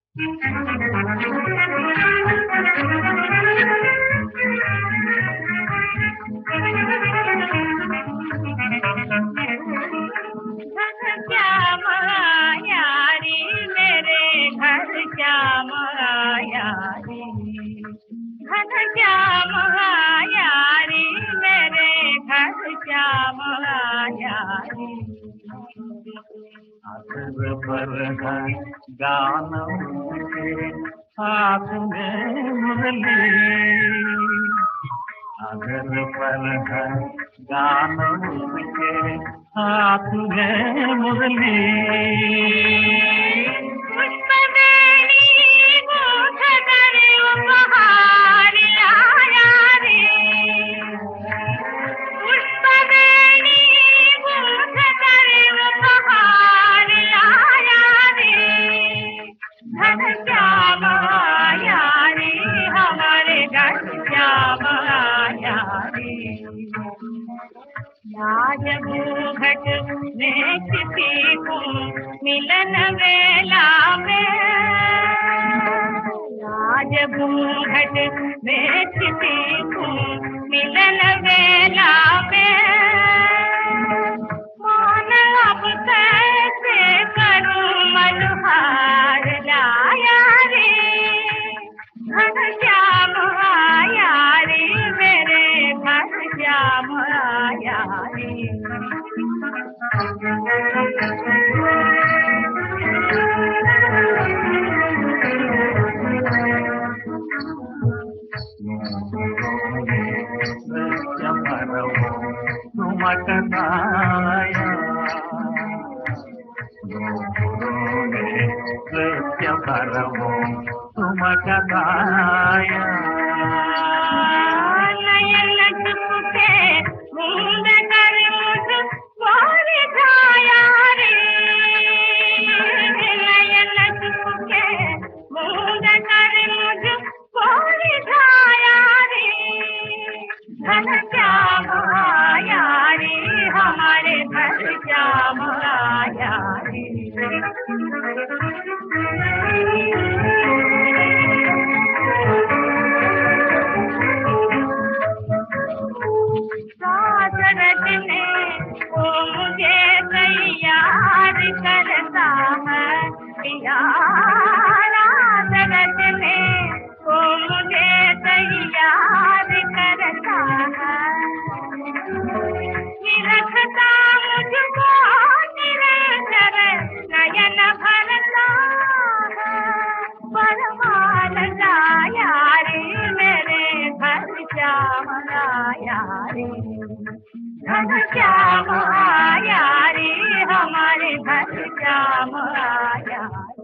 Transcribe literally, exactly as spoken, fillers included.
श्याम आया रे, घन श्याम आया रे, मेरे घर श्याम आया रे। अगर पर है गान के हाथ में मुरली, अगर पर है गान के हाथ में मुरली, आज घूंघट में किसी को मिलन वेला में, आज घूंघट में किसी को मिलन वेला में, मान अब कैसे करूं मल्हार लाया रे, घन श्याम आया रे, मेरे घर श्याम आया रे। मटकाया नृत्य करवो मटकाया, नयन टूटे बूंद कर मुझ मोर छाया रे, नयन टूटे बूंद कर मुझ मोर छाया रे, घन श्याम आया रे, हमारे घर श्याम आया रे। रचने को मुझे तैयार करता है प्यारा, रचने को मुझे तैयार करता है, रखता मुझको निरंतर नयन भरता है, परवान लाया रे, मेरे घर श्याम आया रे, घन श्याम आया रे, हमारे घर श्याम आया।